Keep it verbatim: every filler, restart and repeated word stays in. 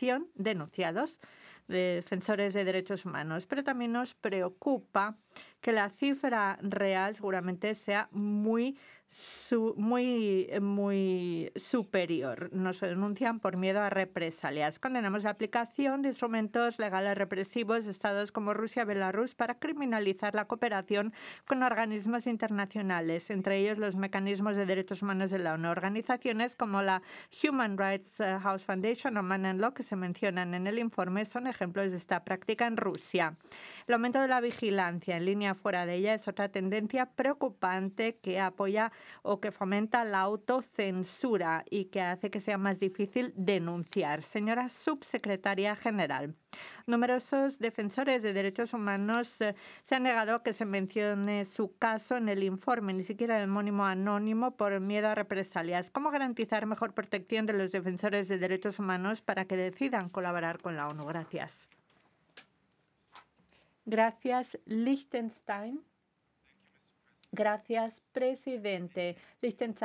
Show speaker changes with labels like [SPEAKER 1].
[SPEAKER 1] denunciación, denunciados de defensores de derechos humanos, pero también nos preocupa que la cifra real seguramente sea muy, su, muy, muy superior. Nos denuncian por miedo a represalias. Condenamos la aplicación de instrumentos legales represivos de estados como Rusia y Belarus para criminalizar la cooperación con organismos internacionales, entre ellos los mecanismos de derechos humanos de la ONU, organizaciones como la Human Rights House Foundation o Man and Law, que se mencionan en el informe, son ejemplos de esta práctica en Rusia. El aumento de la vigilancia en línea fuera de ella es otra tendencia preocupante que apoya o que fomenta la autocensura y que hace que sea más difícil denunciar. Señora Subsecretaria General, numerosos defensores de derechos humanos eh, se han negado a que se mencione su caso en el informe, ni siquiera el homónimo anónimo, por miedo a represalias. ¿Cómo garantizar mejor protección de los defensores de derechos humanos para que decidan colaborar con la ONU? Gracias. Gracias, Liechtenstein. Gracias, presidente. Liechtenstein